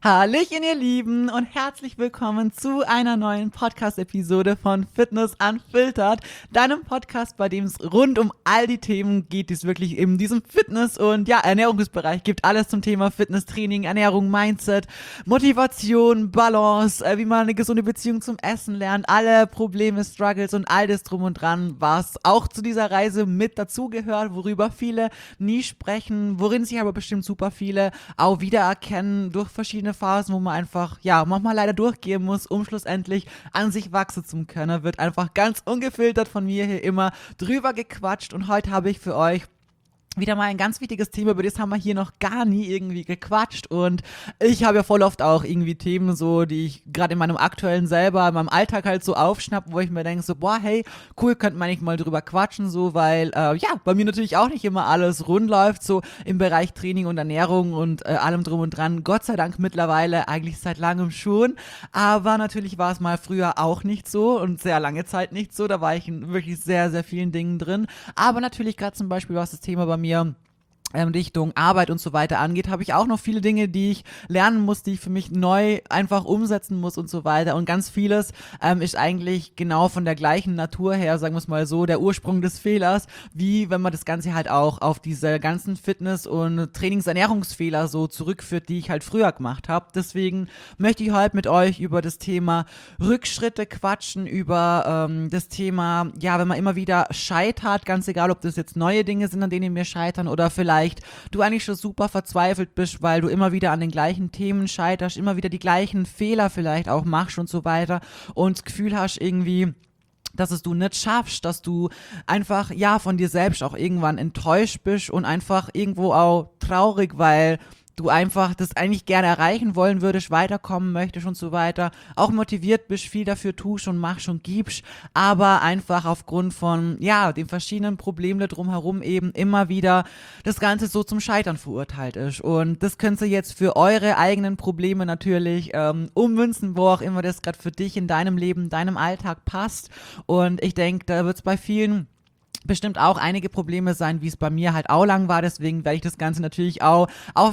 Hallöchen, ihr Lieben, und herzlich willkommen zu einer neuen Podcast-Episode von Fitness Unfiltered, deinem Podcast, bei dem es rund um all die Themen geht, die es wirklich in diesem Fitness- und Ernährungsbereich gibt. Alles zum Thema Fitnesstraining, Ernährung, Mindset, Motivation, Balance, wie man eine gesunde Beziehung zum Essen lernt, alle Probleme, Struggles und all das drum und dran, was auch zu dieser Reise mit dazugehört, worüber viele nie sprechen, worin sich aber bestimmt super viele auch wiedererkennen durch verschiedene Phasen, wo man einfach, manchmal leider durchgehen muss, um schlussendlich an sich wachsen zu können. Wird einfach ganz ungefiltert von mir hier immer drüber gequatscht, und heute habe ich für euch wieder mal ein ganz wichtiges Thema, über das haben wir hier noch gar nie irgendwie gequatscht, und ich habe ja voll oft auch irgendwie Themen so, die ich gerade in meinem aktuellen selber, in meinem Alltag halt so aufschnappe, wo ich mir denke so, boah, hey, cool, könnte man nicht mal drüber quatschen, so, weil, bei mir natürlich auch nicht immer alles rund läuft, so im Bereich Training und Ernährung und allem drum und dran, Gott sei Dank mittlerweile eigentlich seit langem schon, aber natürlich war es mal früher auch nicht so und sehr lange Zeit nicht so, da war ich in wirklich sehr, sehr vielen Dingen drin, aber natürlich gerade zum Beispiel, was das Thema bei mir Richtung Arbeit und so weiter angeht, habe ich auch noch viele Dinge, die ich lernen muss, die ich für mich neu einfach umsetzen muss und so weiter, und ganz vieles ist eigentlich genau von der gleichen Natur her, sagen wir es mal so, der Ursprung des Fehlers, wie wenn man das Ganze halt auch auf diese ganzen Fitness- und Trainingsernährungsfehler so zurückführt, die ich halt früher gemacht habe. Deswegen möchte ich heute mit euch über das Thema Rückschritte quatschen, über das Thema, wenn man immer wieder scheitert, ganz egal, ob das jetzt neue Dinge sind, an denen wir scheitern, oder vielleicht du eigentlich schon super verzweifelt bist, weil du immer wieder an den gleichen Themen scheiterst, immer wieder die gleichen Fehler vielleicht auch machst und so weiter, und das Gefühl hast irgendwie, dass es du nicht schaffst, dass du einfach, von dir selbst auch irgendwann enttäuscht bist und einfach irgendwo auch traurig, weil du einfach das eigentlich gerne erreichen wollen würdest, weiterkommen möchtest und so weiter, auch motiviert bist, viel dafür tust und machst und gibst, aber einfach aufgrund von, den verschiedenen Problemen da drumherum eben immer wieder das Ganze so zum Scheitern verurteilt ist. Und das könnt ihr jetzt für eure eigenen Probleme natürlich ummünzen, wo auch immer das gerade für dich in deinem Leben, deinem Alltag passt. Und ich denke, da wird es bei vielen bestimmt auch einige Probleme sein, wie es bei mir halt auch lang war. Deswegen werde ich das Ganze natürlich auch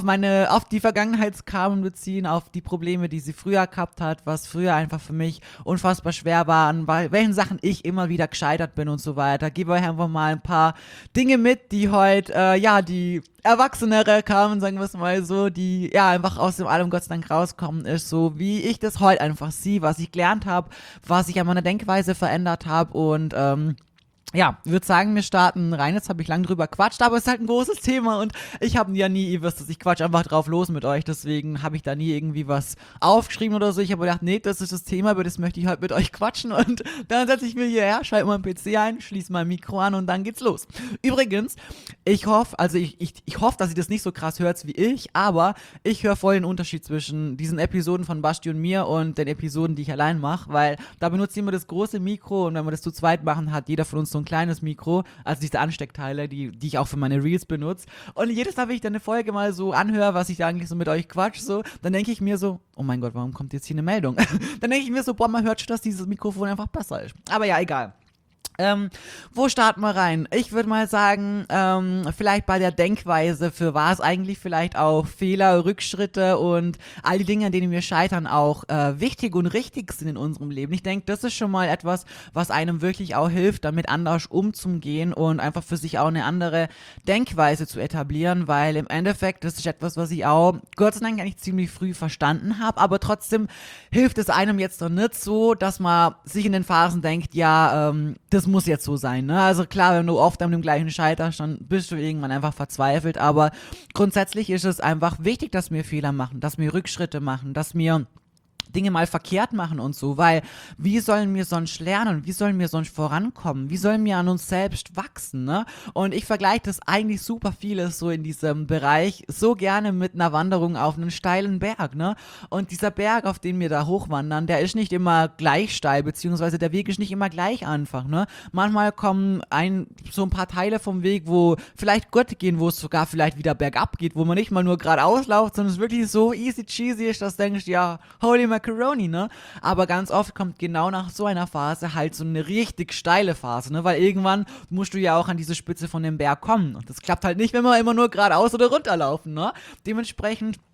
auf die Vergangenheitskarmen beziehen, auf die Probleme, die sie früher gehabt hat, was früher einfach für mich unfassbar schwer war, an welchen Sachen ich immer wieder gescheitert bin und so weiter. Gebe euch einfach mal ein paar Dinge mit, die heute, die erwachsenere kamen, sagen wir es mal so, die einfach aus dem Allem Gott sei Dank rauskommen ist, so wie ich das heute einfach sehe, was ich gelernt habe, was ich an meiner Denkweise verändert habe, und ich würde sagen, wir starten rein. Jetzt habe ich lang drüber quatscht, aber es ist halt ein großes Thema, und ich habe ja nie, ihr wisst es, ich quatsch einfach drauf los mit euch, deswegen habe ich da nie irgendwie was aufgeschrieben oder so. Ich habe gedacht, nee, das ist das Thema, über das möchte ich halt mit euch quatschen, und dann setze ich mir hierher, schalte meinen PC ein, schließe mein Mikro an, und dann geht's los. Übrigens, ich hoffe, ich hoffe, dass ihr das nicht so krass hört wie ich, aber ich höre voll den Unterschied zwischen diesen Episoden von Basti und mir und den Episoden, die ich allein mache, weil da benutzt jemand das große Mikro, und wenn wir das zu zweit machen, hat jeder von uns so ein kleines Mikro, also diese Ansteckteile, die ich auch für meine Reels benutze. Und jedes Mal, wenn ich dann eine Folge mal so anhöre, was ich da eigentlich so mit euch quatsch, so, dann denke ich mir so, oh mein Gott, warum kommt jetzt hier eine Meldung? Dann denke ich mir so, boah, man hört schon, dass dieses Mikrofon einfach besser ist. Aber ja, egal. Wo starten wir rein? Ich würde mal sagen, vielleicht bei der Denkweise, für was eigentlich vielleicht auch Fehler, Rückschritte und all die Dinge, an denen wir scheitern, auch wichtig und richtig sind in unserem Leben. Ich denke, das ist schon mal etwas, was einem wirklich auch hilft, damit anders umzugehen und einfach für sich auch eine andere Denkweise zu etablieren, weil im Endeffekt, das ist etwas, was ich auch Gott sei Dank eigentlich ziemlich früh verstanden habe, aber trotzdem hilft es einem jetzt noch nicht so, dass man sich in den Phasen denkt, das muss jetzt so sein, ne? Also klar, wenn du oft an dem gleichen scheiterst, dann bist du irgendwann einfach verzweifelt, aber grundsätzlich ist es einfach wichtig, dass wir Fehler machen, dass wir Rückschritte machen, dass wir Dinge mal verkehrt machen und so, weil wie sollen wir sonst lernen, wie sollen wir sonst vorankommen, wie sollen wir an uns selbst wachsen, ne? Und ich vergleiche das eigentlich super vieles so in diesem Bereich so gerne mit einer Wanderung auf einen steilen Berg, ne? Und dieser Berg, auf den wir da hochwandern, der ist nicht immer gleich steil, beziehungsweise der Weg ist nicht immer gleich einfach, ne? Manchmal kommen so ein paar Teile vom Weg, wo vielleicht gut gehen, wo es sogar vielleicht wieder bergab geht, wo man nicht mal nur geradeaus läuft, sondern es wirklich so easy cheesy ist, dass du denkst, ja, holy Macaroni, ne? Aber ganz oft kommt genau nach so einer Phase halt so eine richtig steile Phase, ne? Weil irgendwann musst du ja auch an diese Spitze von dem Berg kommen. Und das klappt halt nicht, wenn wir immer nur geradeaus oder runterlaufen, ne? Dementsprechend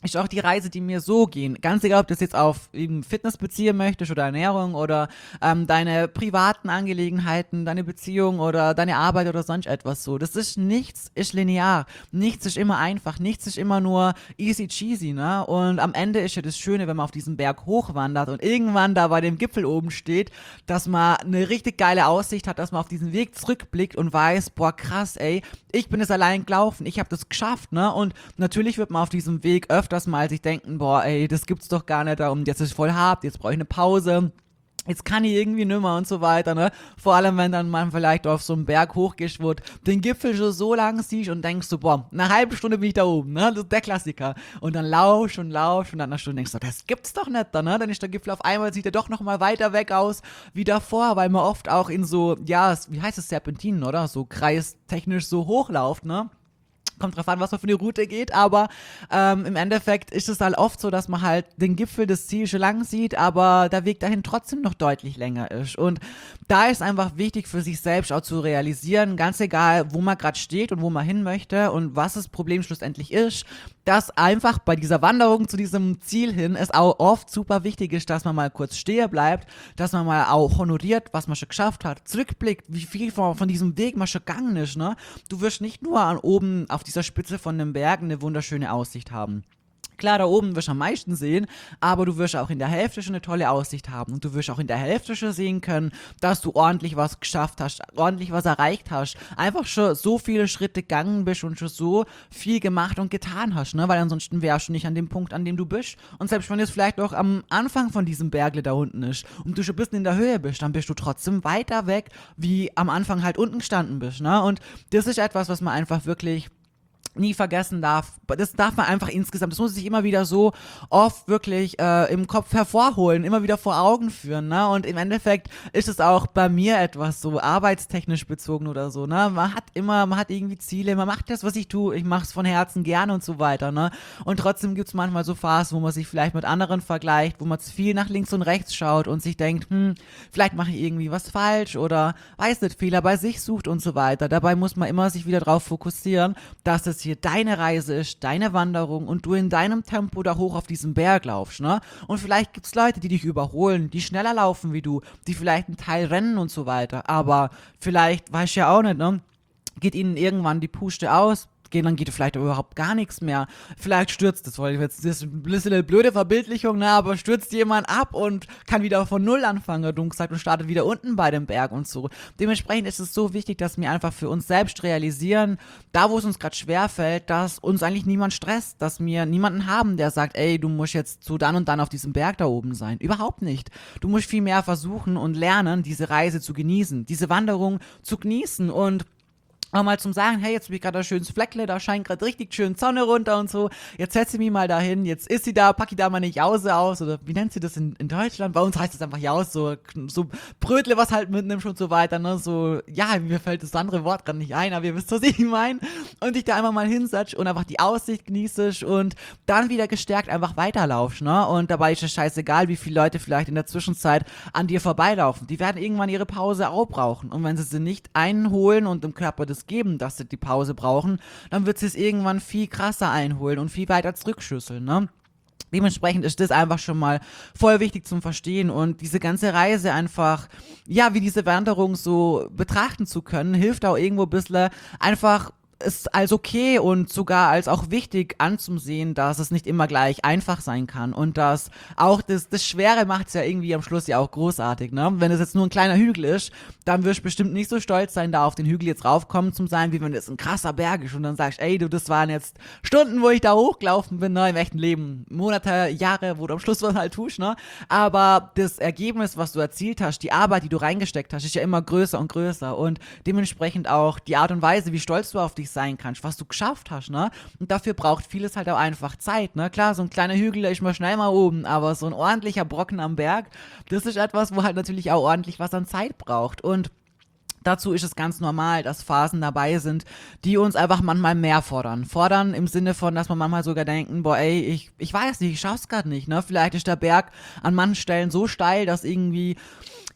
ist auch die Reise, die mir so gehen. Ganz egal, ob du das jetzt auf eben Fitness beziehen möchtest oder Ernährung oder deine privaten Angelegenheiten, deine Beziehung oder deine Arbeit oder sonst etwas so. Das ist nichts, ist linear. Nichts ist immer einfach. Nichts ist immer nur easy cheesy, ne? Und am Ende ist ja das Schöne, wenn man auf diesen Berg hochwandert und irgendwann da bei dem Gipfel oben steht, dass man eine richtig geile Aussicht hat, dass man auf diesen Weg zurückblickt und weiß, boah krass, ey, ich bin es allein gelaufen, ich habe das geschafft, ne? Und natürlich wird man auf diesem Weg öfters mal sich denken, boah, ey, das gibt's doch gar nicht, und jetzt ist es voll hart, jetzt brauche ich eine Pause. Jetzt kann ich irgendwie nimmer und so weiter, ne? Vor allem, wenn dann man vielleicht auf so einen Berg hochgehst, wo du den Gipfel schon so lang siehst und denkst so, boah, eine halbe Stunde bin ich da oben, ne? Das ist der Klassiker. Und dann laufst und nach einer Stunde denkst du, das gibt's doch nicht, ne? Dann ist der Gipfel auf einmal, sieht er doch nochmal weiter weg aus wie davor, weil man oft auch in so, ja, wie heißt es, Serpentinen, oder? So kreistechnisch so hochlauft, ne? Kommt drauf an, was man für eine Route geht, aber im Endeffekt ist es halt oft so, dass man halt den Gipfel, das Ziel schon lang sieht, aber der Weg dahin trotzdem noch deutlich länger ist. Und da ist einfach wichtig für sich selbst auch zu realisieren, ganz egal, wo man gerade steht und wo man hin möchte und was das Problem schlussendlich ist, dass einfach bei dieser Wanderung zu diesem Ziel hin es auch oft super wichtig ist, dass man mal kurz stehen bleibt, dass man mal auch honoriert, was man schon geschafft hat, zurückblickt, wie viel von diesem Weg man schon gegangen ist, ne? Du wirst nicht nur an oben auf dieser Spitze von dem Berg eine wunderschöne Aussicht haben. Klar, da oben wirst du am meisten sehen, aber du wirst auch in der Hälfte schon eine tolle Aussicht haben und du wirst auch in der Hälfte schon sehen können, dass du ordentlich was geschafft hast, ordentlich was erreicht hast, einfach schon so viele Schritte gegangen bist und schon so viel gemacht und getan hast, ne, weil ansonsten wärst du nicht an dem Punkt, an dem du bist, und selbst wenn es vielleicht auch am Anfang von diesem Bergle da unten ist und du schon ein bisschen in der Höhe bist, dann bist du trotzdem weiter weg, wie am Anfang halt unten gestanden bist, ne, und das ist etwas, was man einfach wirklich nie vergessen darf. Das darf man einfach insgesamt, das muss sich immer wieder so oft wirklich im Kopf hervorholen, immer wieder vor Augen führen, ne? Und im Endeffekt ist es auch bei mir etwas so arbeitstechnisch bezogen oder so, ne? Man hat irgendwie Ziele, man macht das, was ich tue, ich mache es von Herzen gerne und so weiter, ne? Und trotzdem gibt es manchmal so Phasen, wo man sich vielleicht mit anderen vergleicht, wo man zu viel nach links und rechts schaut und sich denkt, vielleicht mache ich irgendwie was falsch oder weiß nicht, Fehler bei sich sucht und so weiter. Dabei muss man immer sich wieder darauf fokussieren, dass es hier deine Reise ist, deine Wanderung und du in deinem Tempo da hoch auf diesen Berg laufst, ne? Und vielleicht gibt es Leute, die dich überholen, die schneller laufen wie du, die vielleicht einen Teil rennen und so weiter, aber vielleicht, weiß ich ja auch nicht, ne? Geht ihnen irgendwann die Puste aus, dann geht vielleicht überhaupt gar nichts mehr. Vielleicht stürzt es, weil jetzt das ist ein bisschen eine blöde Verbildlichung, ne, aber stürzt jemand ab und kann wieder von Null anfangen, dumm gesagt, und startet wieder unten bei dem Berg und so. Dementsprechend ist es so wichtig, dass wir einfach für uns selbst realisieren, da wo es uns gerade schwerfällt, dass uns eigentlich niemand stresst, dass wir niemanden haben, der sagt, ey, du musst jetzt so dann und dann auf diesem Berg da oben sein. Überhaupt nicht. Du musst viel mehr versuchen und lernen, diese Reise zu genießen, diese Wanderung zu genießen und auch mal zum Sagen, hey, jetzt bin ich gerade ein schönes Fleckle, da scheint gerade richtig schön Sonne runter und so, jetzt setze ich mich mal dahin, jetzt ist sie da, pack ich da mal eine Jause aus, oder wie nennt sie das in Deutschland? Bei uns heißt es einfach Jaus, so Brötle, was halt mitnimmst und so weiter, ne, so, ja, mir fällt das andere Wort gerade nicht ein, aber ihr wisst, was ich meine, und dich da einfach mal hinsetzt und einfach die Aussicht genießt und dann wieder gestärkt einfach weiterlaufst, ne, und dabei ist es scheißegal, wie viele Leute vielleicht in der Zwischenzeit an dir vorbeilaufen, die werden irgendwann ihre Pause auch brauchen, und wenn sie nicht einholen und im Körper das geben, dass sie die Pause brauchen, dann wird sie es irgendwann viel krasser einholen und viel weiter zurückschüsseln, ne? Dementsprechend ist das einfach schon mal voll wichtig zum Verstehen, und diese ganze Reise einfach, ja, wie diese Wanderung so betrachten zu können, hilft auch irgendwo ein bisschen einfach es als okay und sogar als auch wichtig anzusehen, dass es nicht immer gleich einfach sein kann und dass auch das Schwere macht es ja irgendwie am Schluss ja auch großartig, ne? Wenn es jetzt nur ein kleiner Hügel ist, dann wirst du bestimmt nicht so stolz sein, da auf den Hügel jetzt raufkommen zu sein, wie wenn es ein krasser Berg ist und dann sagst, ey, du, das waren jetzt Stunden, wo ich da hochgelaufen bin, ne, im echten Leben, Monate, Jahre, wo du am Schluss was halt tust, ne? Aber das Ergebnis, was du erzielt hast, die Arbeit, die du reingesteckt hast, ist ja immer größer und größer, und dementsprechend auch die Art und Weise, wie stolz du auf dich sein kannst, was du geschafft hast, ne? Und dafür braucht vieles halt auch einfach Zeit, ne? Klar, so ein kleiner Hügel, da ist man schnell mal oben, aber so ein ordentlicher Brocken am Berg, das ist etwas, wo halt natürlich auch ordentlich was an Zeit braucht, und dazu ist es ganz normal, dass Phasen dabei sind, die uns einfach manchmal mehr fordern. Fordern im Sinne von, dass man manchmal sogar denken, boah, ey, ich weiß nicht, ich schaff's gerade nicht, ne? Vielleicht ist der Berg an manchen Stellen so steil, dass irgendwie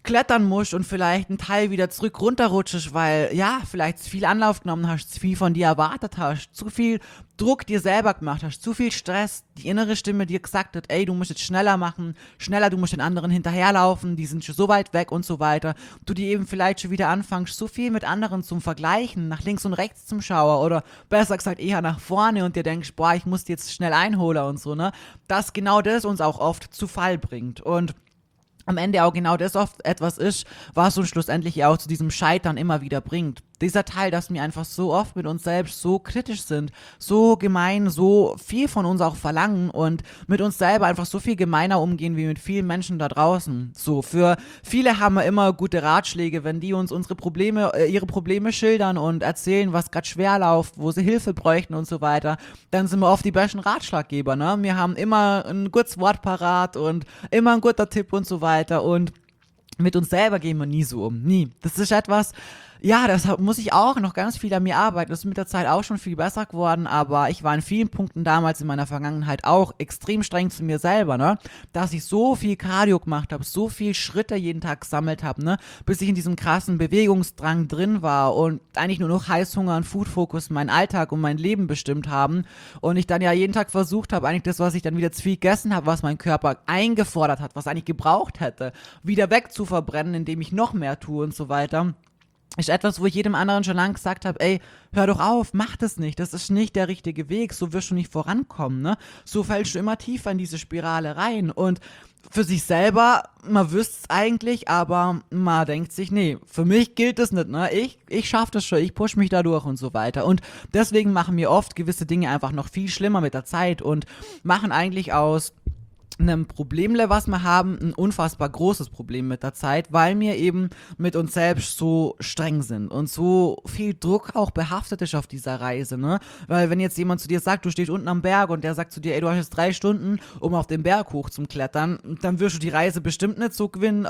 klettern musst und vielleicht einen Teil wieder zurück runterrutschst, weil ja, vielleicht zu viel Anlauf genommen hast, zu viel von dir erwartet hast, zu viel Druck dir selber gemacht hast, zu viel Stress, die innere Stimme dir gesagt hat, ey, du musst jetzt schneller machen, schneller, du musst den anderen hinterherlaufen, die sind schon so weit weg und so weiter. Du dir eben vielleicht schon wieder anfängst, so viel mit anderen zum Vergleichen, nach links und rechts zum Schauer oder besser gesagt eher nach vorne und dir denkst, boah, ich muss die jetzt schnell einholen und so, ne? Dass genau das uns auch oft zu Fall bringt und am Ende auch genau das oft etwas ist, was uns schlussendlich ja auch zu diesem Scheitern immer wieder bringt. Dieser Teil, dass wir einfach so oft mit uns selbst so kritisch sind, so gemein, so viel von uns auch verlangen und mit uns selber einfach so viel gemeiner umgehen wie mit vielen Menschen da draußen. So, für viele haben wir immer gute Ratschläge, wenn die uns ihre Probleme schildern und erzählen, was gerade schwer läuft, wo sie Hilfe bräuchten und so weiter, dann sind wir oft die besten Ratschlaggeber, ne? Wir haben immer ein gutes Wort parat und immer ein guter Tipp und so weiter und mit uns selber gehen wir nie so um. Nie. Das ist etwas, ja, das muss ich auch noch ganz viel an mir arbeiten. Das ist mit der Zeit auch schon viel besser geworden, aber ich war in vielen Punkten damals in meiner Vergangenheit auch extrem streng zu mir selber, ne? Dass ich so viel Cardio gemacht habe, so viel Schritte jeden Tag gesammelt habe, ne? Bis ich in diesem krassen Bewegungsdrang drin war und eigentlich nur noch Heißhunger und Food-Fokus meinen Alltag und mein Leben bestimmt haben und ich dann ja jeden Tag versucht habe, eigentlich das, was ich dann wieder zu viel gegessen habe, was mein Körper eingefordert hat, was eigentlich gebraucht hätte, wieder wegzuverbrennen, indem ich noch mehr tue und so weiter. Ist etwas, wo ich jedem anderen schon lange gesagt habe, ey, hör doch auf, mach das nicht, das ist nicht der richtige Weg, so wirst du nicht vorankommen, ne? So fällst du immer tiefer in diese Spirale rein und für sich selber, man wüsste es eigentlich, aber man denkt sich, nee, für mich gilt das nicht, ne? Ich schaff das schon, ich push mich da durch und so weiter und deswegen machen mir oft gewisse Dinge einfach noch viel schlimmer mit der Zeit und machen eigentlich aus einem Problemle, was wir haben, ein unfassbar großes Problem mit der Zeit, weil wir eben mit uns selbst so streng sind und so viel Druck auch behaftet ist auf dieser Reise, ne? Weil wenn jetzt jemand zu dir sagt, du stehst unten am Berg und der sagt zu dir, ey, du hast jetzt 3 Stunden, um auf den Berg hoch zu klettern, dann wirst du die Reise bestimmt nicht so gewinnen,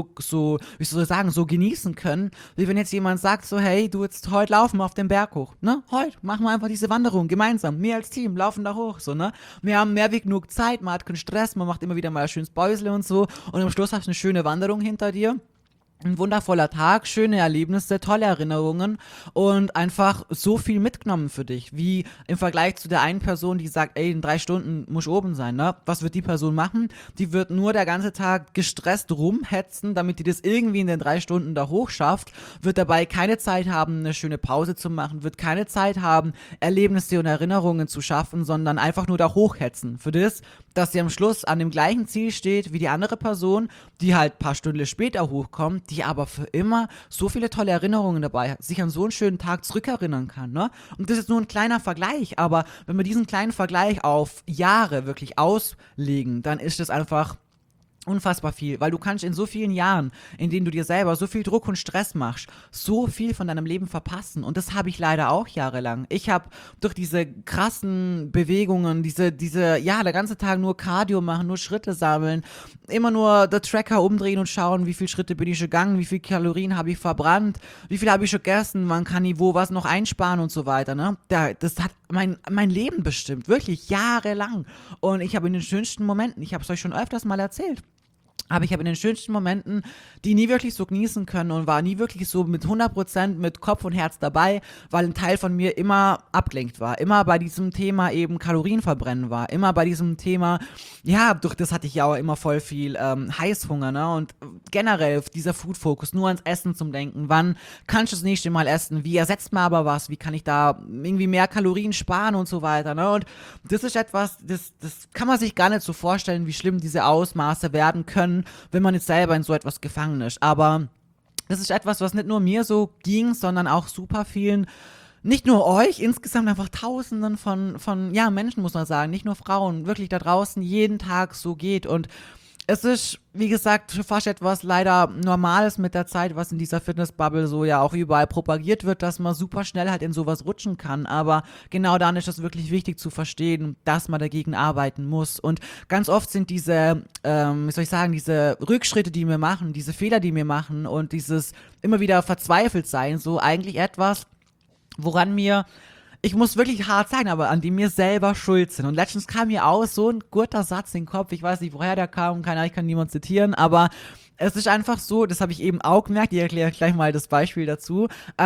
wie soll ich sagen, so genießen können, wie wenn jetzt jemand sagt so, hey, du jetzt heute laufen wir auf den Berg hoch, ne? Heute machen wir einfach diese Wanderung gemeinsam, wir als Team laufen da hoch, so, ne? Wir haben mehr wie genug Zeit, man hat keinen Stress, man macht immer wieder mal ein schönes Päusle und so und am Schluss hast du eine schöne Wanderung hinter dir. Ein wundervoller Tag, schöne Erlebnisse, tolle Erinnerungen und einfach so viel mitgenommen für dich, wie im Vergleich zu der einen Person, die sagt, ey, in 3 Stunden muss ich oben sein, ne? Was wird die Person machen? Die wird nur der ganze Tag gestresst rumhetzen, damit die das irgendwie in den 3 Stunden da hoch schafft, wird dabei keine Zeit haben, eine schöne Pause zu machen, wird keine Zeit haben, Erlebnisse und Erinnerungen zu schaffen, sondern einfach nur da hochhetzen. Für das, dass sie am Schluss an dem gleichen Ziel steht wie die andere Person, die halt ein paar Stunden später hochkommt, die aber für immer so viele tolle Erinnerungen dabei hat, sich an so einen schönen Tag zurückerinnern kann, ne? Und das ist nur ein kleiner Vergleich, aber wenn wir diesen kleinen Vergleich auf Jahre wirklich auslegen, dann ist es einfach unfassbar viel, weil du kannst in so vielen Jahren, in denen du dir selber so viel Druck und Stress machst, so viel von deinem Leben verpassen. Und das habe ich leider auch jahrelang. Ich habe durch diese krassen Bewegungen, ja, der ganze Tag nur Cardio machen, nur Schritte sammeln, immer nur den Tracker umdrehen und schauen, wie viele Schritte bin ich schon gegangen, wie viele Kalorien habe ich verbrannt, wie viel habe ich schon gegessen, wann kann ich wo was noch einsparen und so weiter, ne? Das hat mein Leben bestimmt, wirklich jahrelang. Und ich habe in den schönsten Momenten, ich habe es euch schon öfters mal erzählt, aber ich habe in den schönsten Momenten die nie wirklich so genießen können und war nie wirklich so mit 100% mit Kopf und Herz dabei, weil ein Teil von mir immer abgelenkt war, immer bei diesem Thema eben Kalorien verbrennen war, immer bei diesem Thema, ja, durch das hatte ich ja auch immer voll viel Heißhunger, ne, und generell dieser Food-Fokus, nur ans Essen zum Denken, wann kannst du das nächste Mal essen, wie ersetzt man aber was, wie kann ich da irgendwie mehr Kalorien sparen und so weiter, ne, und das ist etwas, das kann man sich gar nicht so vorstellen, wie schlimm diese Ausmaße werden können, wenn man jetzt selber in so etwas gefangen ist. Aber das ist etwas, was nicht nur mir so ging, sondern auch super vielen, nicht nur euch, insgesamt einfach Tausenden von ja, Menschen, muss man sagen, nicht nur Frauen, wirklich da draußen jeden Tag so geht. Und es ist, wie gesagt, fast etwas leider Normales mit der Zeit, was in dieser Fitnessbubble so ja auch überall propagiert wird, dass man super schnell halt in sowas rutschen kann. Aber genau dann ist es wirklich wichtig zu verstehen, dass man dagegen arbeiten muss. Und ganz oft sind diese, wie soll ich sagen, diese Rückschritte, die wir machen, diese Fehler, die wir machen und dieses immer wieder verzweifelt sein, so eigentlich etwas, woran mir, ich muss wirklich hart sagen, aber an die mir selber schuld sind. Und letztens kam mir auch so ein guter Satz in den Kopf, ich weiß nicht, woher der kam, ich kann niemand zitieren, aber Es ist einfach so, das habe ich eben auch gemerkt, ich erkläre gleich mal das Beispiel dazu,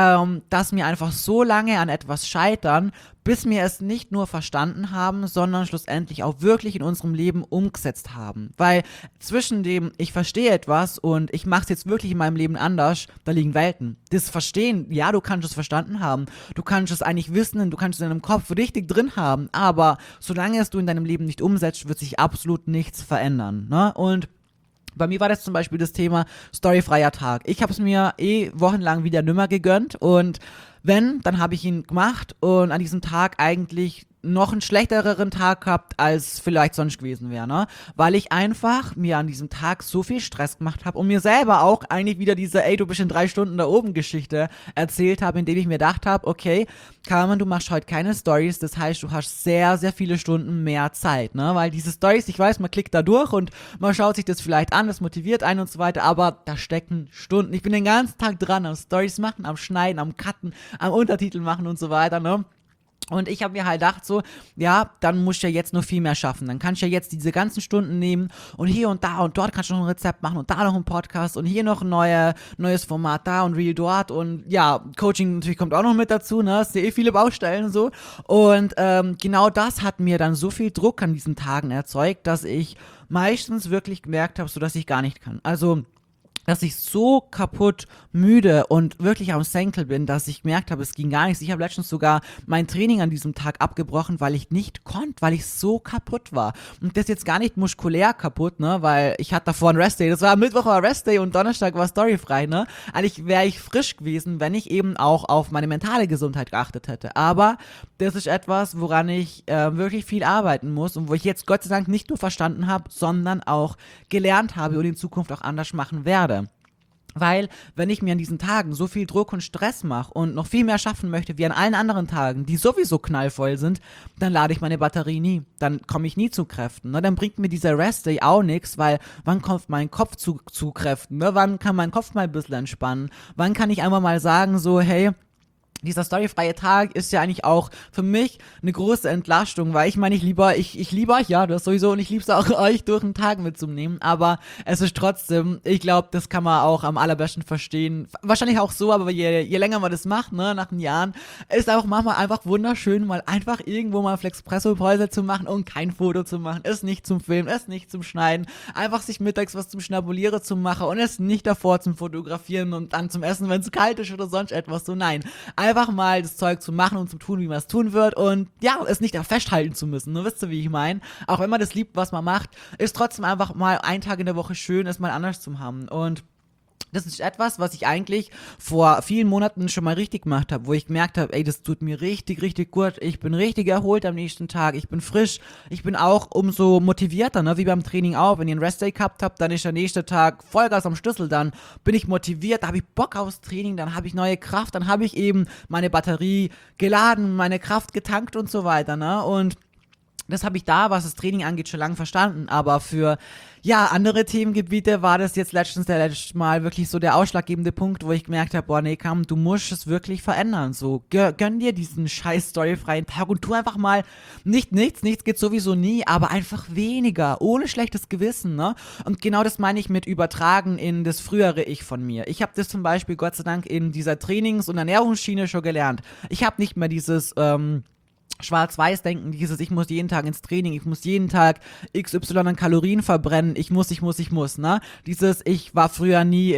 dass wir einfach so lange an etwas scheitern, bis wir es nicht nur verstanden haben, sondern schlussendlich auch wirklich in unserem Leben umgesetzt haben. Weil zwischen dem, ich verstehe etwas und ich mache es jetzt wirklich in meinem Leben anders, da liegen Welten. Das Verstehen, ja, du kannst es verstanden haben, du kannst es eigentlich wissen, du kannst es in deinem Kopf richtig drin haben, aber solange es du in deinem Leben nicht umsetzt, wird sich absolut nichts verändern. Ne? Und bei mir war das zum Beispiel das Thema storyfreier Tag. Ich habe es mir wochenlang wieder nimmer gegönnt und wenn, dann habe ich ihn gemacht und an diesem Tag eigentlich noch einen schlechteren Tag gehabt, als vielleicht sonst gewesen wäre, ne? Weil ich einfach mir an diesem Tag so viel Stress gemacht habe und mir selber auch eigentlich wieder diese, ey, du bist in 3 Stunden da oben Geschichte erzählt habe, indem ich mir gedacht habe, okay, Carmen, du machst heute keine Stories, das heißt, du hast sehr, sehr viele Stunden mehr Zeit, ne? Weil diese Stories, ich weiß, man klickt da durch und man schaut sich das vielleicht an, das motiviert einen und so weiter, aber da stecken Stunden. Ich bin den ganzen Tag dran am Stories machen, am Schneiden, am Cutten, am Untertitel machen und so weiter, ne? Und ich habe mir halt gedacht so, ja, dann musst du ja jetzt noch viel mehr schaffen. Dann kannst du ja jetzt diese ganzen Stunden nehmen und hier und da und dort kannst du noch ein Rezept machen und da noch ein Podcast und hier noch ein neues Format da und Reel dort und ja, Coaching natürlich kommt auch noch mit dazu, ne, es sind viele Baustellen so und genau das hat mir dann so viel Druck an diesen Tagen erzeugt, dass ich meistens wirklich gemerkt habe, so dass ich gar nicht kann. Also dass ich so kaputt, müde und wirklich am Senkel bin, dass ich gemerkt habe, es ging gar nichts. Ich habe letztens sogar mein Training an diesem Tag abgebrochen, weil ich nicht konnte, weil ich so kaputt war. Und das jetzt gar nicht muskulär kaputt, ne, weil ich hatte davor einen Restday. Das war Mittwoch war Restday und Donnerstag war storyfrei, ne. Eigentlich wäre ich frisch gewesen, wenn ich eben auch auf meine mentale Gesundheit geachtet hätte. Aber das ist etwas, woran ich wirklich viel arbeiten muss und wo ich jetzt Gott sei Dank nicht nur verstanden habe, sondern auch gelernt habe und in Zukunft auch anders machen werde. Weil, wenn ich mir an diesen Tagen so viel Druck und Stress mache und noch viel mehr schaffen möchte wie an allen anderen Tagen, die sowieso knallvoll sind, dann lade ich meine Batterie nie. Dann komme ich nie zu Kräften. Ne? Dann bringt mir dieser Restday auch nichts, weil wann kommt mein Kopf zu Kräften? Ne? Wann kann mein Kopf mal ein bisschen entspannen? Wann kann ich einfach mal sagen so, hey, dieser storyfreie Tag ist ja eigentlich auch für mich eine große Entlastung, weil ich meine, ich liebe euch, ja, das sowieso, und ich liebe es auch, euch durch den Tag mitzunehmen, aber es ist trotzdem, ich glaube, das kann man auch am allerbesten verstehen, wahrscheinlich auch so, aber je länger man das macht, ne, nach den Jahren, ist auch manchmal einfach wunderschön, mal einfach irgendwo mal Flexpresso-Pause zu machen und kein Foto zu machen, es nicht zum Filmen, es nicht zum Schneiden, einfach sich mittags was zum Schnabulieren zu machen und es nicht davor zum Fotografieren und dann zum Essen, wenn es kalt ist oder sonst etwas, so nein, einfach mal das Zeug zu machen und zu tun, wie man es tun wird und ja, es nicht auch festhalten zu müssen, ne, wisst ihr, wie ich meine? Auch wenn man das liebt, was man macht, ist trotzdem einfach mal einen Tag in der Woche schön, es mal anders zu haben und das ist etwas, was ich eigentlich vor vielen Monaten schon mal richtig gemacht habe, wo ich gemerkt habe, ey, das tut mir richtig, richtig gut. Ich bin richtig erholt am nächsten Tag. Ich bin frisch. Ich bin auch umso motivierter, ne, wie beim Training auch. Wenn ihr einen Restday gehabt habt, dann ist der nächste Tag Vollgas am Schlüssel. Dann bin ich motiviert, da habe ich Bock aufs Training, dann habe ich neue Kraft, dann habe ich eben meine Batterie geladen, meine Kraft getankt und so weiter, ne, und das habe ich da, was das Training angeht, schon lange verstanden, aber für, ja, andere Themengebiete war das jetzt letztes Mal wirklich so der ausschlaggebende Punkt, wo ich gemerkt habe, boah, nee, komm, du musst es wirklich verändern, so, gönn dir diesen scheiß storyfreien Tag und tu einfach mal nichts geht sowieso nie, aber einfach weniger, ohne schlechtes Gewissen, ne, und genau das meine ich mit übertragen in das frühere Ich von mir. Ich habe das zum Beispiel, Gott sei Dank, in dieser Trainings- und Ernährungsschiene schon gelernt. Ich habe nicht mehr dieses, Schwarz-Weiß-Denken, dieses, ich muss jeden Tag ins Training, ich muss jeden Tag XY an Kalorien verbrennen, ich muss, ne? Dieses, ich war früher nie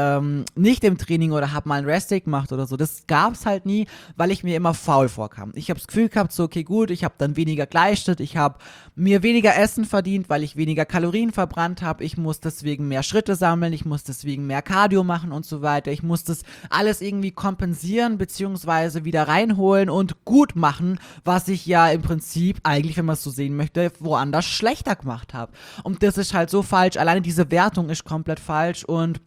nicht im Training oder hab mal ein Restday gemacht oder so, das gab's halt nie, weil ich mir immer faul vorkam. Ich habe das Gefühl gehabt, so, okay, gut, ich habe dann weniger geleistet, ich habe mir weniger Essen verdient, weil ich weniger Kalorien verbrannt habe, ich muss deswegen mehr Schritte sammeln, ich muss deswegen mehr Cardio machen und so weiter, ich muss das alles irgendwie kompensieren, beziehungsweise wieder reinholen und gut machen, was ich ja im Prinzip eigentlich, wenn man es so sehen möchte, woanders schlechter gemacht habe. Und das ist halt so falsch. Alleine diese Wertung ist komplett falsch und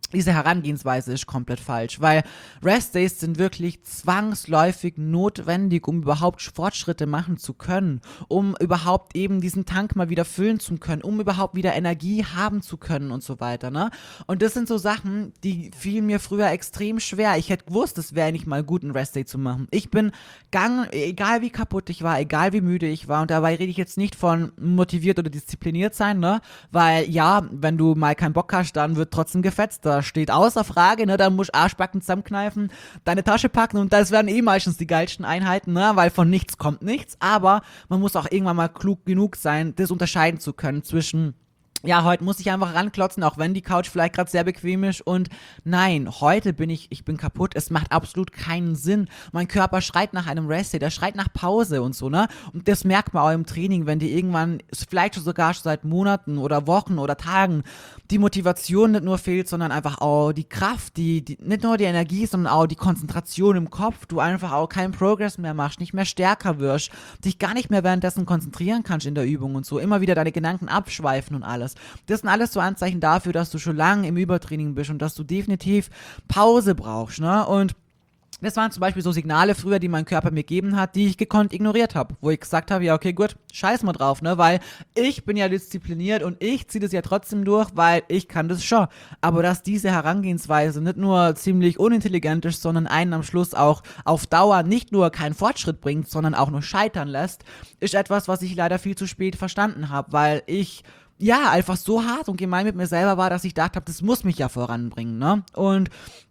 diese Herangehensweise ist komplett falsch, weil Restdays sind wirklich zwangsläufig notwendig, um überhaupt Fortschritte machen zu können, um überhaupt eben diesen Tank mal wieder füllen zu können, um überhaupt wieder Energie haben zu können und so weiter, ne? Und das sind so Sachen, die fielen mir früher extrem schwer. Ich hätte gewusst, es wäre nicht mal gut, einen Restday zu machen. Ich bin gegangen, egal wie kaputt ich war, egal wie müde ich war, und dabei rede ich jetzt nicht von motiviert oder diszipliniert sein, ne? Weil ja, wenn du mal keinen Bock hast, dann wird trotzdem gefetzt. Da steht außer Frage, ne? Da musst du Arschbacken zusammenkneifen, deine Tasche packen, und das werden meistens die geilsten Einheiten, ne? Weil von nichts kommt nichts. Aber man muss auch irgendwann mal klug genug sein, das unterscheiden zu können zwischen ja, heute muss ich einfach ranklotzen, auch wenn die Couch vielleicht gerade sehr bequem ist. Und nein, heute ich bin kaputt. Es macht absolut keinen Sinn. Mein Körper schreit nach einem Rest-Day, der schreit nach Pause und so, ne? Und das merkt man auch im Training, wenn dir irgendwann, vielleicht sogar schon seit Monaten oder Wochen oder Tagen, die Motivation nicht nur fehlt, sondern einfach auch die Kraft, nicht nur die Energie, sondern auch die Konzentration im Kopf. Du einfach auch keinen Progress mehr machst, nicht mehr stärker wirst, dich gar nicht mehr währenddessen konzentrieren kannst in der Übung und so. Immer wieder deine Gedanken abschweifen und alles. Das sind alles so Anzeichen dafür, dass du schon lange im Übertraining bist und dass du definitiv Pause brauchst, ne? Und das waren zum Beispiel so Signale früher, die mein Körper mir gegeben hat, die ich gekonnt ignoriert habe. Wo ich gesagt habe, ja okay, gut, scheiß mal drauf, ne? Weil ich bin ja diszipliniert und ich ziehe das ja trotzdem durch, weil ich kann das schon. Aber dass diese Herangehensweise nicht nur ziemlich unintelligent ist, sondern einen am Schluss auch auf Dauer nicht nur keinen Fortschritt bringt, sondern auch nur scheitern lässt, ist etwas, was ich leider viel zu spät verstanden habe, weil ich ja einfach so hart und gemein mit mir selber war, dass ich dachte, das muss mich ja voranbringen, ne? Und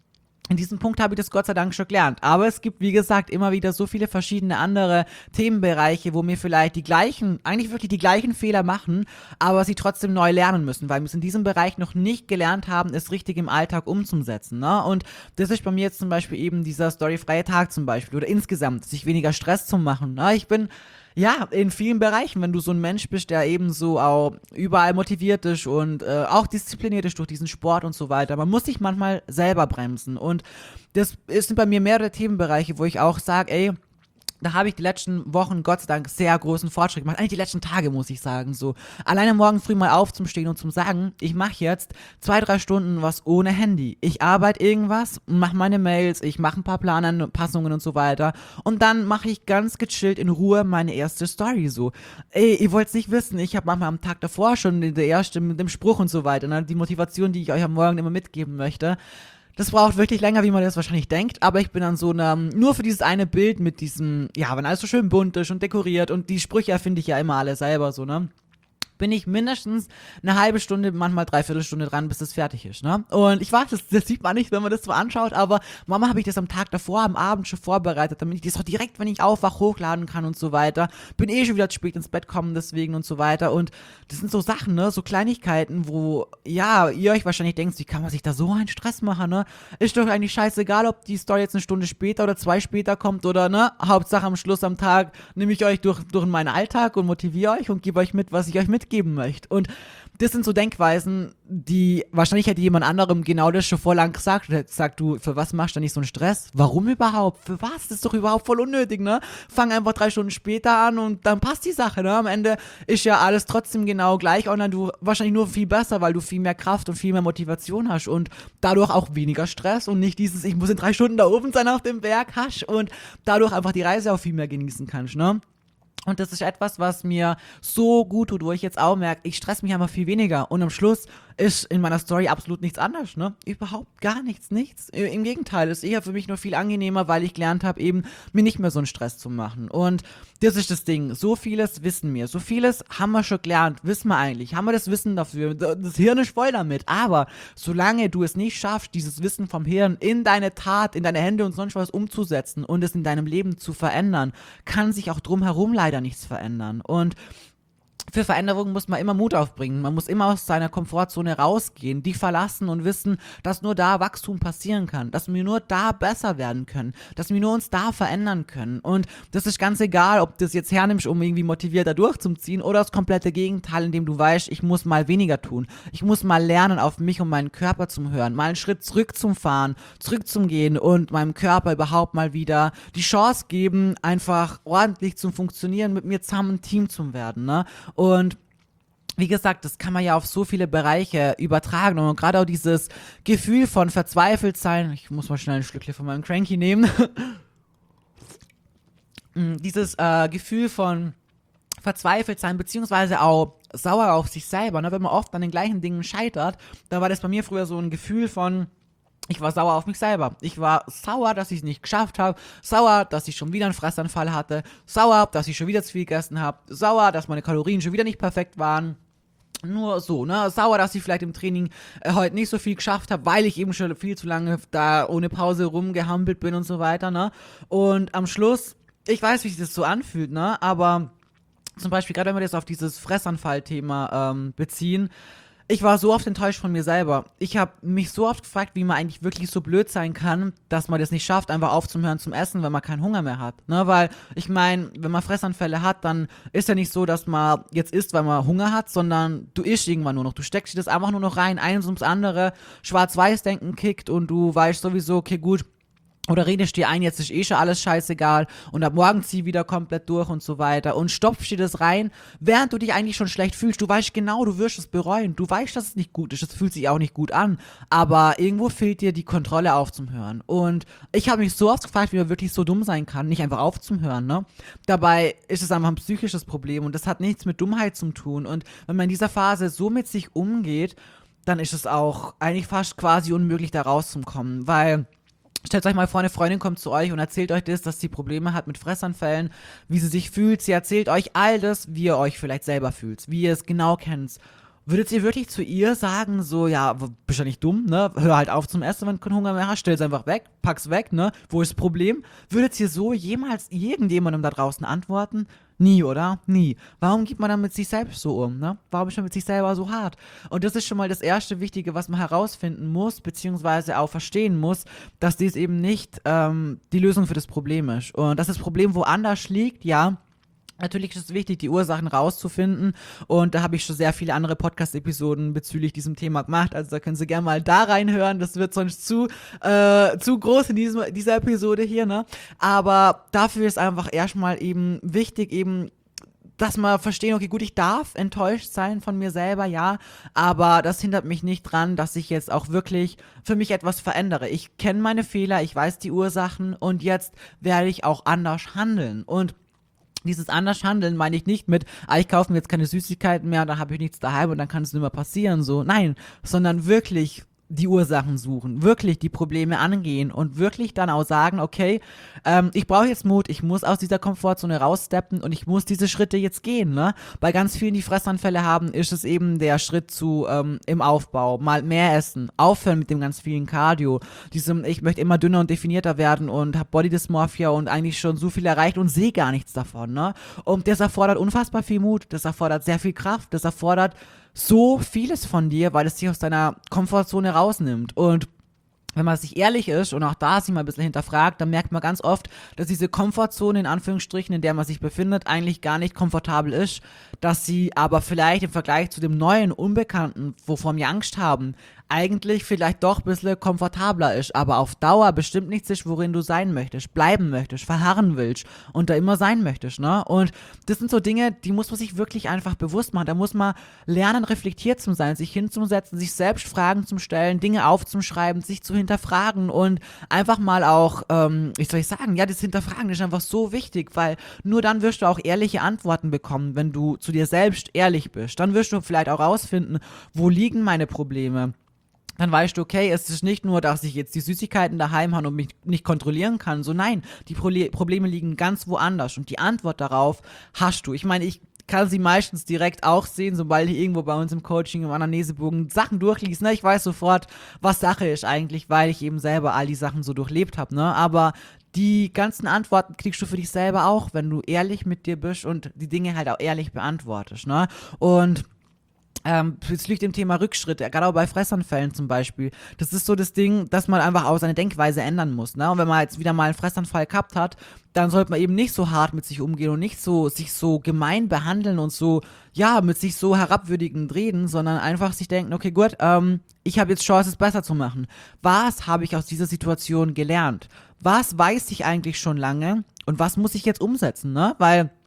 in diesem Punkt habe ich das Gott sei Dank schon gelernt. Aber es gibt, wie gesagt, immer wieder so viele verschiedene andere Themenbereiche, wo wir vielleicht eigentlich wirklich die gleichen Fehler machen, aber sie trotzdem neu lernen müssen, weil wir es in diesem Bereich noch nicht gelernt haben, es richtig im Alltag umzusetzen, ne? Und das ist bei mir jetzt zum Beispiel eben dieser storyfreie Tag zum Beispiel oder insgesamt, sich weniger Stress zu machen, ne? Ich bin ja, in vielen Bereichen, wenn du so ein Mensch bist, der eben so auch überall motiviert ist und auch diszipliniert ist durch diesen Sport und so weiter. Man muss sich manchmal selber bremsen, und das sind bei mir mehrere Themenbereiche, wo ich auch sage, ey, da habe ich die letzten Wochen Gott sei Dank sehr großen Fortschritt gemacht. Eigentlich die letzten Tage, muss ich sagen, so. Alleine morgen früh mal aufzustehen und zu sagen, ich mache jetzt 2-3 Stunden was ohne Handy. Ich arbeite irgendwas, mache meine Mails, ich mache ein paar Plananpassungen und so weiter. Und dann mache ich ganz gechillt in Ruhe meine erste Story, so. Ey, ihr wollt's nicht wissen, ich habe manchmal am Tag davor schon der erste mit dem Spruch und so weiter, ne? Die Motivation, die ich euch am Morgen immer mitgeben möchte. Das braucht wirklich länger, wie man das wahrscheinlich denkt, aber ich bin an so einer, nur für dieses eine Bild mit diesem, ja, wenn alles so schön bunt ist und dekoriert, und die Sprüche erfinde ich ja immer alle selber so, ne? Bin ich mindestens eine halbe Stunde, manchmal 3/4 Stunde dran, bis es fertig ist, ne? Und ich weiß, das sieht man nicht, wenn man das so anschaut, aber Mama habe ich das am Tag davor, am Abend schon vorbereitet, damit ich das auch direkt, wenn ich aufwache, hochladen kann und so weiter. Bin schon wieder zu spät ins Bett kommen, deswegen und so weiter. Und das sind so Sachen, ne? So Kleinigkeiten, wo, ja, ihr euch wahrscheinlich denkt, wie kann man sich da so einen Stress machen, ne? Ist doch eigentlich scheißegal, ob die Story jetzt eine Stunde später oder 2 später kommt oder, ne? Hauptsache am Schluss am Tag nehme ich euch durch meinen Alltag und motiviere euch und gebe euch mit, was ich euch mitgeben möchte. Und das sind so Denkweisen, die wahrscheinlich hätte jemand anderem genau das schon vor lang gesagt. Und hätte gesagt, du, für was machst du nicht so einen Stress? Warum überhaupt? Für was? Das ist doch überhaupt voll unnötig, ne? Fang einfach 3 Stunden später an und dann passt die Sache, ne? Am Ende ist ja alles trotzdem genau gleich, und dann du wahrscheinlich nur viel besser, weil du viel mehr Kraft und viel mehr Motivation hast und dadurch auch weniger Stress und nicht dieses, ich muss in 3 Stunden da oben sein auf dem Berg hast und dadurch einfach die Reise auch viel mehr genießen kannst, ne? Und das ist etwas, was mir so gut tut, wo ich jetzt auch merke, ich stress mich einfach viel weniger. Und am Schluss ist in meiner Story absolut nichts anders, ne? Überhaupt gar nichts. Im Gegenteil, ist eher für mich nur viel angenehmer, weil ich gelernt habe, eben mir nicht mehr so einen Stress zu machen. Und das ist das Ding. So vieles wissen wir. So vieles haben wir schon gelernt. Wissen wir eigentlich. Haben wir das Wissen dafür. Das Hirn ist voll damit. Aber solange du es nicht schaffst, dieses Wissen vom Hirn in deine Tat, in deine Hände und sonst was umzusetzen und es in deinem Leben zu verändern, kann sich auch drumherum leider nichts verändern. Und für Veränderungen muss man immer Mut aufbringen. Man muss immer aus seiner Komfortzone rausgehen, die verlassen und wissen, dass nur da Wachstum passieren kann, dass wir nur da besser werden können, dass wir nur uns da verändern können. Und das ist ganz egal, ob du das jetzt hernimmst, um irgendwie motivierter durchzuziehen, oder das komplette Gegenteil, indem du weißt, ich muss mal weniger tun. Ich muss mal lernen, auf mich und meinen Körper zu hören, mal einen Schritt zurück zum Fahren, zurück zum Gehen und meinem Körper überhaupt mal wieder die Chance geben, einfach ordentlich zu funktionieren, mit mir zusammen ein Team zu werden, ne? Und wie gesagt, das kann man ja auf so viele Bereiche übertragen und gerade auch dieses Gefühl von verzweifelt sein, ich muss mal schnell ein Stückchen von meinem Cranky nehmen, dieses Gefühl von verzweifelt sein, beziehungsweise auch sauer auf sich selber, ne? Wenn man oft an den gleichen Dingen scheitert, da war das bei mir früher so ein Gefühl von, ich war sauer auf mich selber. Ich war sauer, dass ich es nicht geschafft habe. Sauer, dass ich schon wieder einen Fressanfall hatte. Sauer, dass ich schon wieder zu viel gegessen habe. Sauer, dass meine Kalorien schon wieder nicht perfekt waren. Nur so, ne? Sauer, dass ich vielleicht im Training heute nicht so viel geschafft habe, weil ich eben schon viel zu lange da ohne Pause rumgehampelt bin und so weiter, ne? Und am Schluss, ich weiß, wie sich das so anfühlt, ne? Aber zum Beispiel, gerade wenn wir das auf dieses Fressanfall-Thema beziehen, ich war so oft enttäuscht von mir selber. Ich habe mich so oft gefragt, wie man eigentlich wirklich so blöd sein kann, dass man das nicht schafft, einfach aufzuhören zum Essen, wenn man keinen Hunger mehr hat. Ne? Weil, ich meine, wenn man Fressanfälle hat, dann ist ja nicht so, dass man jetzt isst, weil man Hunger hat, sondern du isst irgendwann nur noch. Du steckst dir das einfach nur noch rein, eins ums andere, Schwarz-Weiß-Denken kickt und du weißt sowieso, okay, gut, oder redest dir ein, jetzt ist eh schon alles scheißegal und ab morgen zieh wieder komplett durch und so weiter und stopfst dir das rein, während du dich eigentlich schon schlecht fühlst. Du weißt genau, du wirst es bereuen. Du weißt, dass es nicht gut ist. Es fühlt sich auch nicht gut an. Aber irgendwo fehlt dir die Kontrolle aufzuhören. Und ich habe mich so oft gefragt, wie man wirklich so dumm sein kann, nicht einfach aufzuhören, ne? Dabei ist es einfach ein psychisches Problem und das hat nichts mit Dummheit zu tun. Und wenn man in dieser Phase so mit sich umgeht, dann ist es auch eigentlich fast quasi unmöglich, da rauszukommen, weil stellt euch mal vor, eine Freundin kommt zu euch und erzählt euch das, dass sie Probleme hat mit Fressanfällen, wie sie sich fühlt. Sie erzählt euch all das, wie ihr euch vielleicht selber fühlt, wie ihr es genau kennt. Würdet ihr wirklich zu ihr sagen, so, ja, bist ja nicht dumm, ne? Hör halt auf zum Essen, wenn du keinen Hunger mehr hast, stell's einfach weg, pack's weg, ne? Wo ist das Problem? Würdet ihr so jemals irgendjemandem da draußen antworten? Nie, oder? Nie. Warum geht man dann mit sich selbst so um, ne? Warum ist man mit sich selber so hart? Und das ist schon mal das erste Wichtige, was man herausfinden muss, beziehungsweise auch verstehen muss, dass dies eben nicht die Lösung für das Problem ist. Und dass das Problem woanders liegt, ja. Natürlich ist es wichtig, die Ursachen rauszufinden und da habe ich schon sehr viele andere Podcast-Episoden bezüglich diesem Thema gemacht, also da können Sie gerne mal da reinhören, das wird sonst zu groß in dieser Episode hier, ne? Aber dafür ist einfach erstmal eben wichtig, eben dass man verstehen, okay, gut, ich darf enttäuscht sein von mir selber, ja, aber das hindert mich nicht dran, dass ich jetzt auch wirklich für mich etwas verändere. Ich kenne meine Fehler, ich weiß die Ursachen und jetzt werde ich auch anders handeln und dieses anders handeln meine ich nicht mit, ich kaufe mir jetzt keine Süßigkeiten mehr, dann habe ich nichts daheim und dann kann es nicht mehr passieren, so. Nein, sondern wirklich die Ursachen suchen, wirklich die Probleme angehen und wirklich dann auch sagen, okay, ich brauche jetzt Mut, ich muss aus dieser Komfortzone raussteppen und ich muss diese Schritte jetzt gehen, ne? Bei ganz vielen, die Fressanfälle haben, ist es eben der Schritt zu im Aufbau, mal mehr essen, aufhören mit dem ganz vielen Cardio, diesem, ich möchte immer dünner und definierter werden und habe Body Dysmorphia und eigentlich schon so viel erreicht und sehe gar nichts davon, ne? Und das erfordert unfassbar viel Mut, das erfordert sehr viel Kraft, das erfordert so vieles von dir, weil es dich aus deiner Komfortzone rausnimmt. Und wenn man sich ehrlich ist und auch da sich mal ein bisschen hinterfragt, dann merkt man ganz oft, dass diese Komfortzone in Anführungsstrichen, in der man sich befindet, eigentlich gar nicht komfortabel ist, dass sie aber vielleicht im Vergleich zu dem neuen, Unbekannten, wovor wir Angst haben, eigentlich vielleicht doch ein bisschen komfortabler ist, aber auf Dauer bestimmt nichts ist, worin du sein möchtest, bleiben möchtest, verharren willst und da immer sein möchtest, ne? Und das sind so Dinge, die muss man sich wirklich einfach bewusst machen. Da muss man lernen, reflektiert zu sein, sich hinzusetzen, sich selbst Fragen zu stellen, Dinge aufzuschreiben, sich zu hinterfragen und einfach mal auch, wie soll ich sagen, ja, das Hinterfragen ist einfach so wichtig, weil nur dann wirst du auch ehrliche Antworten bekommen, wenn du zu dir selbst ehrlich bist. Dann wirst du vielleicht auch rausfinden, wo liegen meine Probleme. Dann weißt du, okay, es ist nicht nur, dass ich jetzt die Süßigkeiten daheim habe und mich nicht kontrollieren kann. So nein, die Probleme liegen ganz woanders und die Antwort darauf hast du. Ich meine, ich kann sie meistens direkt auch sehen, sobald ich irgendwo bei uns im Coaching, im Anamnesebogen Sachen durchliest, ne? Ich weiß sofort, was Sache ist eigentlich, weil ich eben selber all die Sachen so durchlebt habe, ne? Aber die ganzen Antworten kriegst du für dich selber auch, wenn du ehrlich mit dir bist und die Dinge halt auch ehrlich beantwortest, ne? Und bezüglich dem Thema Rückschritte, gerade auch bei Fressanfällen zum Beispiel, das ist so das Ding, dass man einfach auch seine Denkweise ändern muss, ne? Und wenn man jetzt wieder mal einen Fressanfall gehabt hat, dann sollte man eben nicht so hart mit sich umgehen und nicht so sich so gemein behandeln und so, ja, mit sich so herabwürdigend reden, sondern einfach sich denken, okay, gut, ich habe jetzt Chance, es besser zu machen. Was habe ich aus dieser Situation gelernt? Was weiß ich eigentlich schon lange und was muss ich jetzt umsetzen, ne? Weil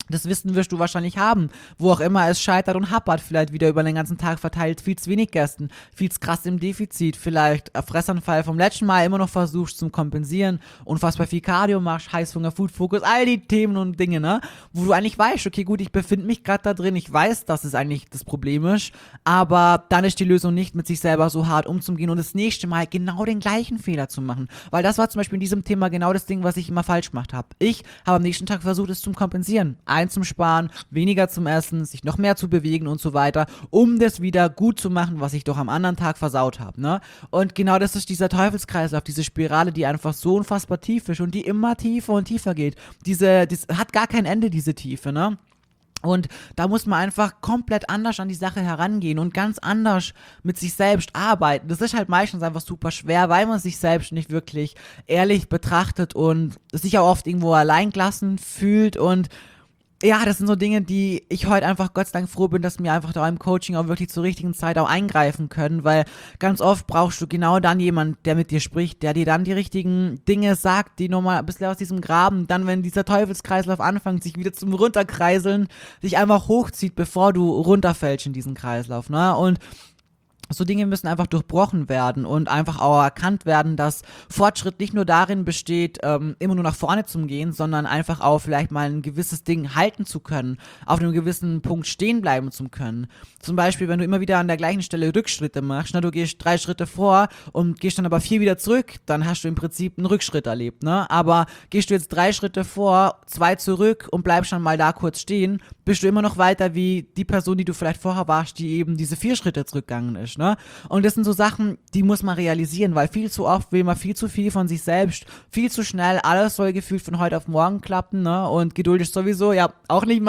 Das Wissen wirst du wahrscheinlich haben, wo auch immer es scheitert und happert, vielleicht wieder über den ganzen Tag verteilt, viel zu wenig gegessen, viel zu krass im Defizit, vielleicht ein Fressanfall vom letzten Mal immer noch versuchst zu kompensieren, unfassbar viel Cardio machst, Heißhunger, Food Focus, all die Themen und Dinge, ne, wo du eigentlich weißt, okay, gut, ich befinde mich gerade da drin, ich weiß, dass es eigentlich das Problem ist, aber dann ist die Lösung nicht, mit sich selber so hart umzugehen und das nächste Mal genau den gleichen Fehler zu machen, weil das war zum Beispiel in diesem Thema genau das Ding, was ich immer falsch gemacht habe. Ich habe am nächsten Tag versucht, es zu kompensieren, zum Sparen, weniger zum Essen, sich noch mehr zu bewegen und so weiter, um das wieder gut zu machen, was ich doch am anderen Tag versaut habe, ne? Und genau das ist dieser Teufelskreislauf, diese Spirale, die einfach so unfassbar tief ist und die immer tiefer und tiefer geht. Das hat gar kein Ende, diese Tiefe, ne? Und da muss man einfach komplett anders an die Sache herangehen und ganz anders mit sich selbst arbeiten. Das ist halt meistens einfach super schwer, weil man sich selbst nicht wirklich ehrlich betrachtet und sich auch oft irgendwo alleingelassen fühlt und ja, das sind so Dinge, die ich heute einfach Gott sei Dank froh bin, dass mir einfach da im Coaching auch wirklich zur richtigen Zeit auch eingreifen können, weil ganz oft brauchst du genau dann jemanden, der mit dir spricht, der dir dann die richtigen Dinge sagt, die nochmal ein bisschen aus diesem Graben, dann wenn dieser Teufelskreislauf anfängt, sich wieder zum Runterkreiseln, dich einfach hochzieht, bevor du runterfällst in diesen Kreislauf, ne? Und so Dinge müssen einfach durchbrochen werden und einfach auch erkannt werden, dass Fortschritt nicht nur darin besteht, immer nur nach vorne zu gehen, sondern einfach auch vielleicht mal ein gewisses Ding halten zu können, auf einem gewissen Punkt stehen bleiben zu können. Zum Beispiel, wenn du immer wieder an der gleichen Stelle Rückschritte machst, ne, du gehst 3 Schritte vor und gehst dann aber 4 wieder zurück, dann hast du im Prinzip einen Rückschritt erlebt, ne? Aber gehst du jetzt 3 Schritte vor, 2 zurück und bleibst dann mal da kurz stehen, bist du immer noch weiter wie die Person, die du vielleicht vorher warst, die eben diese 4 Schritte zurückgegangen ist, ne? Und das sind so Sachen, die muss man realisieren, weil viel zu oft will man viel zu viel von sich selbst, viel zu schnell, alles soll gefühlt von heute auf morgen klappen, ne? Und Geduld ist sowieso, ja, auch nicht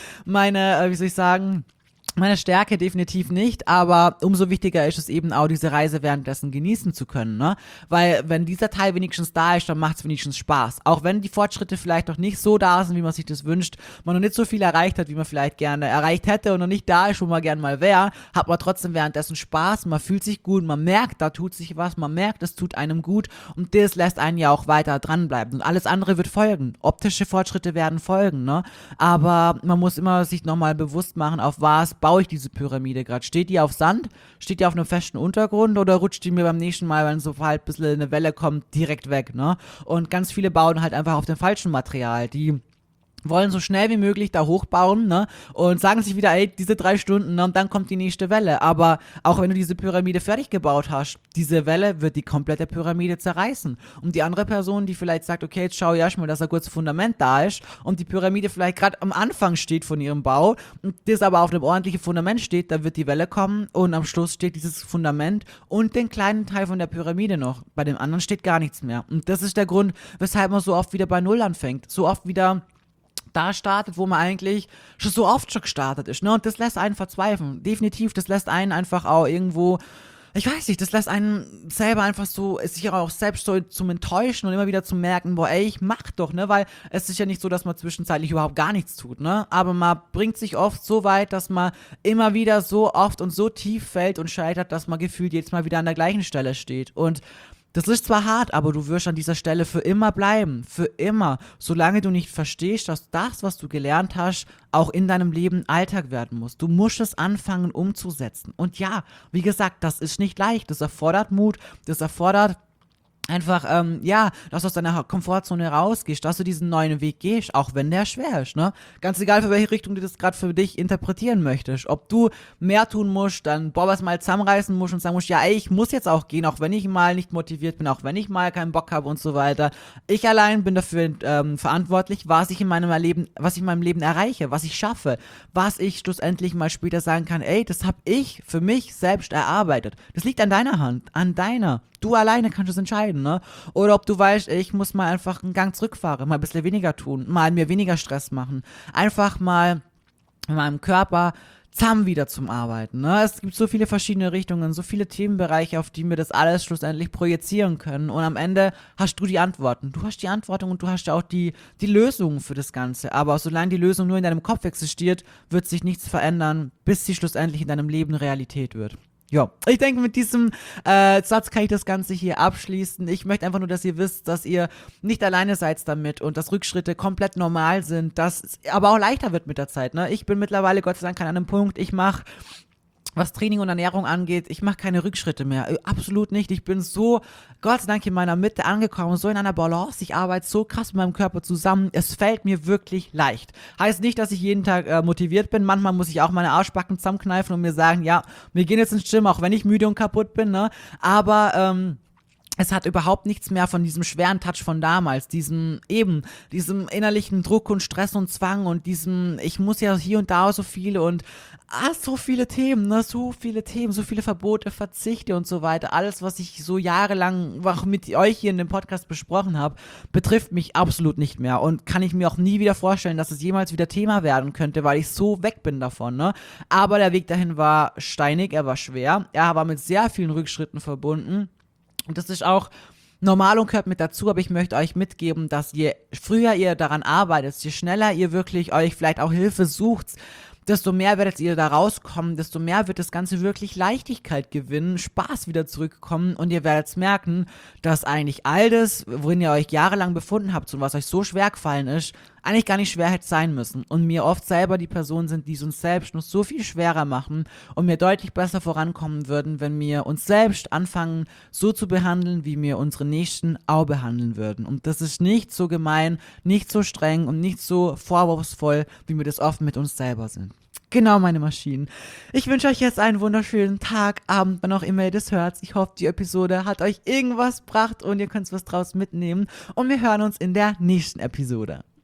wie soll ich sagen, meine Stärke definitiv nicht, aber umso wichtiger ist es eben auch, diese Reise währenddessen genießen zu können, ne? Weil wenn dieser Teil wenigstens da ist, dann macht es wenigstens Spaß. Auch wenn die Fortschritte vielleicht noch nicht so da sind, wie man sich das wünscht, man noch nicht so viel erreicht hat, wie man vielleicht gerne erreicht hätte und noch nicht da ist, wo man gerne mal wäre, hat man trotzdem währenddessen Spaß, man fühlt sich gut, man merkt, da tut sich was, man merkt, es tut einem gut und das lässt einen ja auch weiter dranbleiben und alles andere wird folgen. Optische Fortschritte werden folgen, ne? Aber man muss immer sich nochmal bewusst machen, auf was baue ich diese Pyramide gerade? Steht die auf Sand? Steht die auf einem festen Untergrund oder rutscht die mir beim nächsten Mal, wenn so halt ein bisschen eine Welle kommt, direkt weg, ne? Und ganz viele bauen halt einfach auf dem falschen Material. Die wollen so schnell wie möglich da hochbauen, ne, und sagen sich wieder, ey, diese 3 Stunden, ne, und dann kommt die nächste Welle, aber auch wenn du diese Pyramide fertig gebaut hast, diese Welle wird die komplette Pyramide zerreißen und die andere Person, die vielleicht sagt, okay, jetzt schau ich erstmal, dass ein kurzes Fundament da ist und die Pyramide vielleicht gerade am Anfang steht von ihrem Bau und das aber auf einem ordentlichen Fundament steht, dann wird die Welle kommen und am Schluss steht dieses Fundament und den kleinen Teil von der Pyramide noch, bei dem anderen steht gar nichts mehr und das ist der Grund, weshalb man so oft wieder bei Null anfängt, so oft wieder da startet, wo man eigentlich schon so oft schon gestartet ist, ne? Und das lässt einen verzweifeln. Definitiv, das lässt einen einfach auch irgendwo, ich weiß nicht, das lässt einen selber einfach so, sich auch selbst so zum Enttäuschen und immer wieder zu merken, boah, ey, ich mach doch, ne? Weil es ist ja nicht so, dass man zwischenzeitlich überhaupt gar nichts tut, ne? Aber man bringt sich oft so weit, dass man immer wieder so oft und so tief fällt und scheitert, dass man gefühlt jedes Mal wieder an der gleichen Stelle steht. Und das ist zwar hart, aber du wirst an dieser Stelle für immer bleiben. Für immer. Solange du nicht verstehst, dass das, was du gelernt hast, auch in deinem Leben Alltag werden muss. Du musst es anfangen umzusetzen. Und ja, wie gesagt, das ist nicht leicht. Das erfordert Mut. Das erfordert einfach, dass du aus deiner Komfortzone rausgehst, dass du diesen neuen Weg gehst, auch wenn der schwer ist, ne? Ganz egal, für welche Richtung du das gerade für dich interpretieren möchtest. Ob du mehr tun musst, dann was mal zusammenreißen musst und sagen musst, ja, ey, ich muss jetzt auch gehen, auch wenn ich mal nicht motiviert bin, auch wenn ich mal keinen Bock habe und so weiter. Ich allein bin dafür verantwortlich, was ich in meinem Leben erreiche, was ich schaffe, was ich schlussendlich mal später sagen kann, ey, das habe ich für mich selbst erarbeitet. Das liegt an deiner Hand, an deiner. Du alleine kannst es entscheiden, ne? Oder ob du weißt, ich muss mal einfach einen Gang zurückfahren, mal ein bisschen weniger tun, mal mir weniger Stress machen. Einfach mal in meinem Körper zusammen wieder zum Arbeiten, ne? Es gibt so viele verschiedene Richtungen, so viele Themenbereiche, auf die wir das alles schlussendlich projizieren können. Und am Ende hast du die Antworten. Du hast die Antworten und du hast auch die Lösungen für das Ganze. Aber solange die Lösung nur in deinem Kopf existiert, wird sich nichts verändern, bis sie schlussendlich in deinem Leben Realität wird. Ja, ich denke, mit diesem Satz kann ich das Ganze hier abschließen. Ich möchte einfach nur, dass ihr wisst, dass ihr nicht alleine seid damit und dass Rückschritte komplett normal sind, dass es aber auch leichter wird mit der Zeit. Ne? Ich bin mittlerweile Gott sei Dank an einem Punkt, ich mache was Training und Ernährung angeht, ich mache keine Rückschritte mehr. Absolut nicht. Ich bin so, Gott sei Dank, in meiner Mitte angekommen, so in einer Balance. Ich arbeite so krass mit meinem Körper zusammen. Es fällt mir wirklich leicht. Heißt nicht, dass ich jeden Tag motiviert bin. Manchmal muss ich auch meine Arschbacken zusammenkneifen und mir sagen, ja, wir gehen jetzt ins Gym, auch wenn ich müde und kaputt bin. Ne? Aber es hat überhaupt nichts mehr von diesem schweren Touch von damals, diesem innerlichen Druck und Stress und Zwang und ich muss ja hier und da so viele und so viele Themen, ne, so viele Themen, so viele Verbote, Verzichte und so weiter. Alles, was ich so jahrelang auch mit euch hier in dem Podcast besprochen habe, betrifft mich absolut nicht mehr und kann ich mir auch nie wieder vorstellen, dass es jemals wieder Thema werden könnte, weil ich so weg bin davon, ne. Aber der Weg dahin war steinig, er war schwer, er war mit sehr vielen Rückschritten verbunden. Und das ist auch normal und gehört mit dazu, aber ich möchte euch mitgeben, dass je früher ihr daran arbeitet, je schneller ihr wirklich euch vielleicht auch Hilfe sucht, desto mehr werdet ihr da rauskommen, desto mehr wird das Ganze wirklich Leichtigkeit gewinnen, Spaß wieder zurückkommen und ihr werdet merken, dass eigentlich all das, worin ihr euch jahrelang befunden habt und was euch so schwer gefallen ist, eigentlich gar nicht schwer hätte sein müssen und mir oft selber die Personen sind, die es uns selbst noch so viel schwerer machen und mir deutlich besser vorankommen würden, wenn wir uns selbst anfangen so zu behandeln, wie wir unsere Nächsten auch behandeln würden. Und das ist nicht so gemein, nicht so streng und nicht so vorwurfsvoll, wie wir das oft mit uns selber sind. Genau, meine Maschinen. Ich wünsche euch jetzt einen wunderschönen Tag, Abend, wann auch immer ihr das hört. Ich hoffe, die Episode hat euch irgendwas gebracht und ihr könnt was draus mitnehmen. Und wir hören uns in der nächsten Episode.